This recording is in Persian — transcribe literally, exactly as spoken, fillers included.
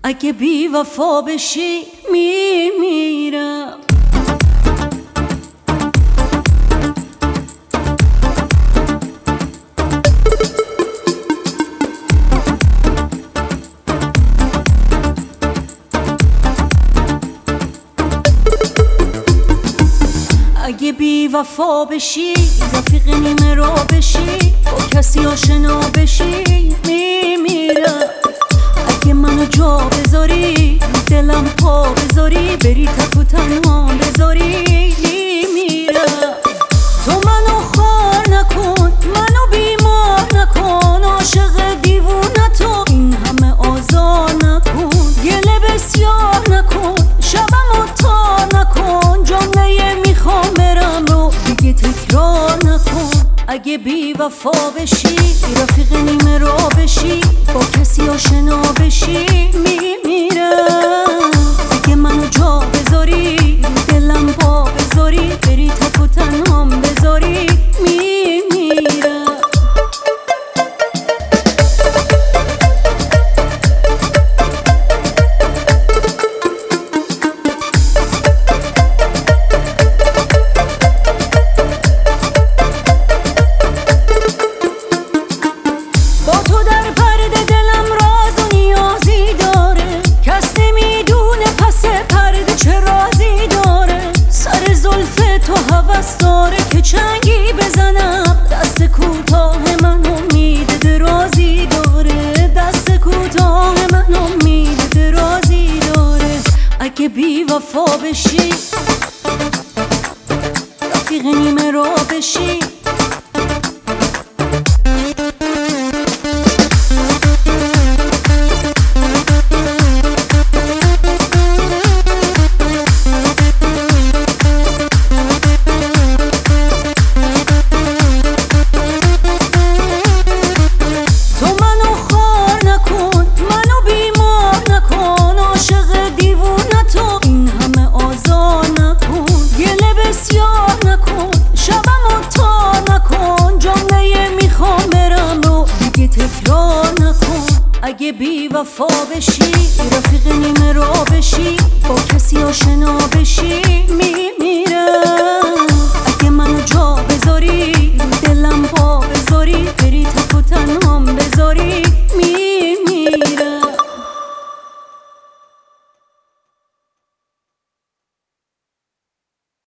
اگه بی وفا بشی میمیرم. اگه بی وفا بشی رفیق نیمه رو بشی با کسی آشنا بشی میمیرم. اگه منو جا بذاری دلم پا بذاری بری تک و تنها بذاری میمیرم. تو منو خار نکن منو بیمار نکن عاشق دیوونتو این همه آزار نکن گله بسیار نکن شبمو تار نکن جمله میخوام برم رو دیگه تکرار نکن. اگه بی وفا بشی رفیق نیمه رو بشی با کسی آشنا بشی میمیرم. اگه منو جا بذاری دلم پا بذاری بری تک و تنهام بذاری میمیرم. با تو در پرده دلم راز و نیازی داره کس نمیدونه پس پرده چه رازی داره. سر زلف تو هوس داره که چنگی بزنم دست کوتاه من امید درازی داره دست کوتاه من امید درازی داره. اگه بی وفا بشی رفیق نیمه رو بشی تکرار نکن. اگه بی وفا بشی رفیق نیمه رو بشی با کسی آشنا بشی